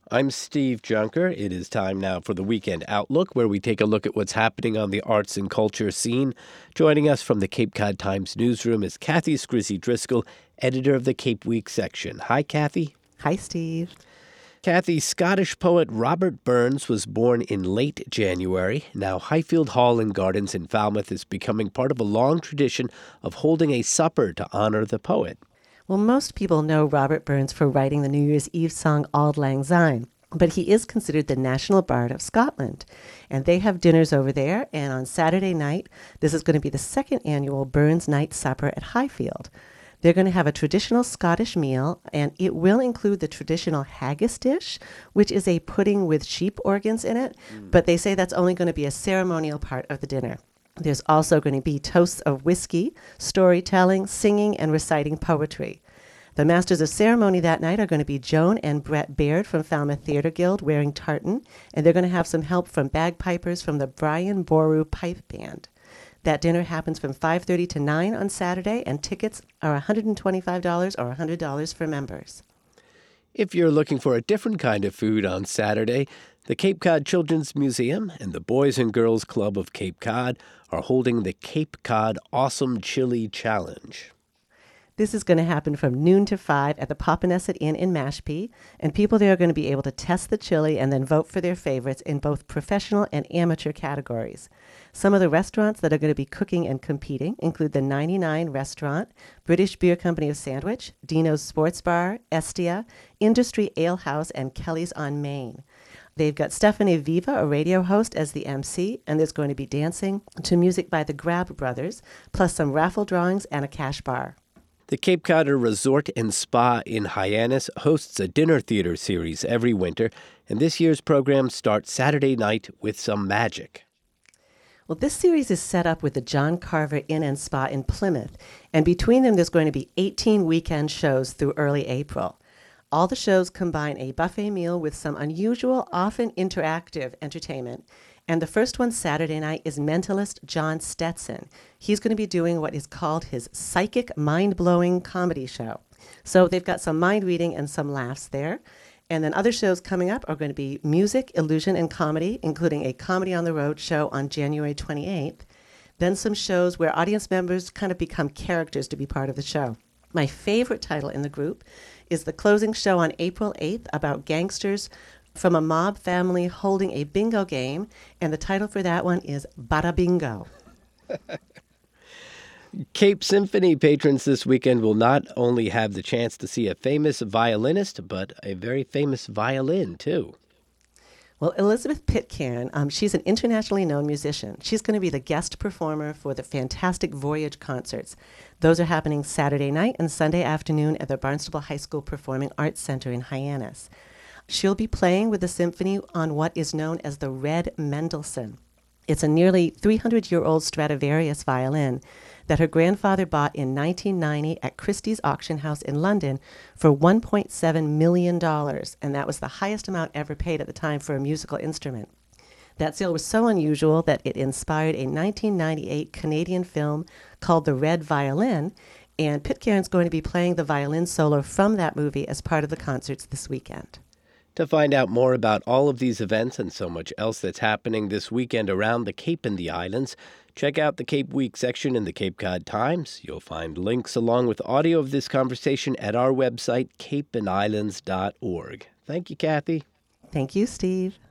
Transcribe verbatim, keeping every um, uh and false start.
I'm Steve Junker. It is time now for the Weekend Outlook, where we take a look at what's happening on the arts and culture scene. Joining us from the Cape Cod Times newsroom is Kathy Scrizzy Driscoll, editor of the Cape Week section. Hi, Kathy. Hi, Steve. Kathy, Scottish poet Robert Burns was born in late January. Now, Highfield Hall and Gardens in Falmouth is becoming part of a long tradition of holding a supper to honor the poet. Well, most people know Robert Burns for writing the New Year's Eve song Auld Lang Syne, but he is considered the national bard of Scotland. And they have dinners over there, and on Saturday night, this is going to be the second annual Burns Night Supper at Highfield. They're going to have a traditional Scottish meal, and it will include the traditional haggis dish, which is a pudding with sheep organs in it, mm. but they say that's only going to be a ceremonial part of the dinner. There's also going to be toasts of whiskey, storytelling, singing, and reciting poetry. The masters of ceremony that night are going to be Joan and Brett Baird from Falmouth Theatre Guild wearing tartan, and they're going to have some help from bagpipers from the Brian Boru Pipe Band. That dinner happens from five thirty to nine on Saturday, and tickets are one hundred twenty-five dollars or one hundred dollars for members. If you're looking for a different kind of food on Saturday, the Cape Cod Children's Museum and the Boys and Girls Club of Cape Cod are holding the Cape Cod Awesome Chili Challenge. This is going to happen from noon to five at the Popponesset Inn in Mashpee, and people there are going to be able to test the chili and then vote for their favorites in both professional and amateur categories. Some of the restaurants that are going to be cooking and competing include the ninety-nine Restaurant, British Beer Company of Sandwich, Dino's Sports Bar, Estia, Industry Ale House, and Kelly's on Main. They've got Stephanie Viva, a radio host, as the M C, and there's going to be dancing to music by the Grab Brothers, plus some raffle drawings and a cash bar. The Cape Codder Resort and Spa in Hyannis hosts a dinner theater series every winter, and this year's program starts Saturday night with some magic. Well, this series is set up with the John Carver Inn and Spa in Plymouth, and between them there's going to be eighteen weekend shows through early April. All the shows combine a buffet meal with some unusual, often interactive entertainment. And the first one Saturday night is mentalist John Stetson. He's going to be doing what is called his psychic mind-blowing comedy show. So they've got some mind reading and some laughs there. And then other shows coming up are going to be music, illusion, and comedy, including a Comedy on the Road show on January twenty-eighth. Then some shows where audience members kind of become characters to be part of the show. My favorite title in the group is the closing show on April eighth about gangsters from a mob family holding a bingo game, and the title for that one is Bada Bingo. Cape Symphony patrons this weekend will not only have the chance to see a famous violinist, but a very famous violin, too. Well, Elizabeth Pitcairn, um, she's an internationally known musician. She's going to be the guest performer for the Fantastic Voyage concerts. Those are happening Saturday night and Sunday afternoon at the Barnstable High School Performing Arts Center in Hyannis. She'll be playing with the symphony on what is known as the Red Mendelssohn. It's a nearly three hundred year old Stradivarius violin that her grandfather bought in nineteen ninety at Christie's Auction House in London for one point seven million dollars, and that was the highest amount ever paid at the time for a musical instrument. That sale was so unusual that it inspired a nineteen ninety-eight Canadian film called The Red Violin, and Pitcairn's going to be playing the violin solo from that movie as part of the concerts this weekend. To find out more about all of these events and so much else that's happening this weekend around the Cape and the islands, check out the Cape Week section in the Cape Cod Times. You'll find links along with audio of this conversation at our website, cape and islands dot org. Thank you, Kathy. Thank you, Steve.